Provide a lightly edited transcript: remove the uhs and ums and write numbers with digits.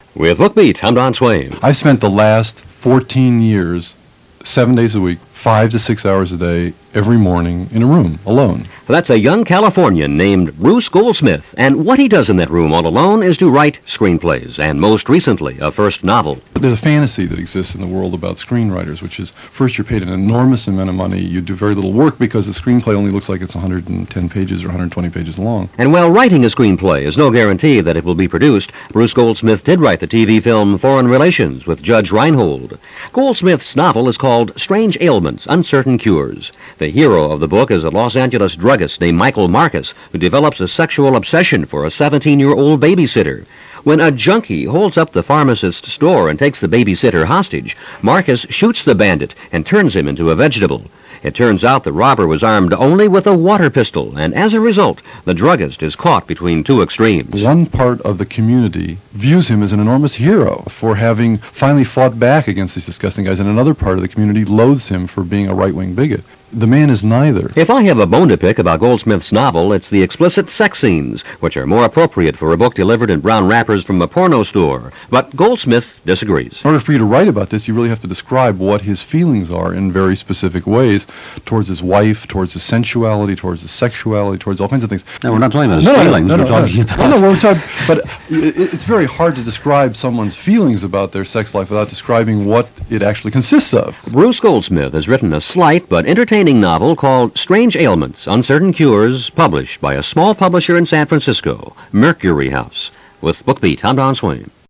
With BookBeat, I'm Don Swain. I've spent the last 14 years, 7 days a week, 5 to 6 hours a day, every morning in a room, alone. That's a young Californian named Bruce Goldsmith, and what he does in that room all alone is to write screenplays, and most recently, a first novel. But there's a fantasy that exists in the world about screenwriters, which is, first you're paid an enormous amount of money, you do very little work because the screenplay only looks like it's 110 pages or 120 pages long. And while writing a screenplay is no guarantee that it will be produced, Bruce Goldsmith did write the TV film Foreign Relations with Judge Reinhold. Goldsmith's novel is called Strange Ailments, Uncertain Cures. The hero of the book is a Los Angeles druggist named Michael Marcus, who develops a sexual obsession for a 17-year-old babysitter. When a junkie holds up the pharmacist's door and takes the babysitter hostage, Marcus shoots the bandit and turns him into a vegetable. It turns out the robber was armed only with a water pistol, and as a result, the druggist is caught between two extremes. One part of the community views him as an enormous hero for having finally fought back against these disgusting guys, and another part of the community loathes him for being a right-wing bigot. The man is neither. If I have a bone to pick about Goldsmith's novel, it's the explicit sex scenes, which are more appropriate for a book delivered in brown wrappers from a porno store. But Goldsmith disagrees. In order for you to write about this, you really have to describe what his feelings are in very specific ways towards his wife, towards his sensuality, towards his sexuality, towards all kinds of things. No, we're not talking about his feelings. We're talking about... we're talking... But it's very hard to describe someone's feelings about their sex life without describing what it actually consists of. Bruce Goldsmith has written a slight but entertaining novel called Strange Ailments, Uncertain Cures, published by a small publisher in San Francisco, Mercury House. With BookBeat, I'm Don Swain.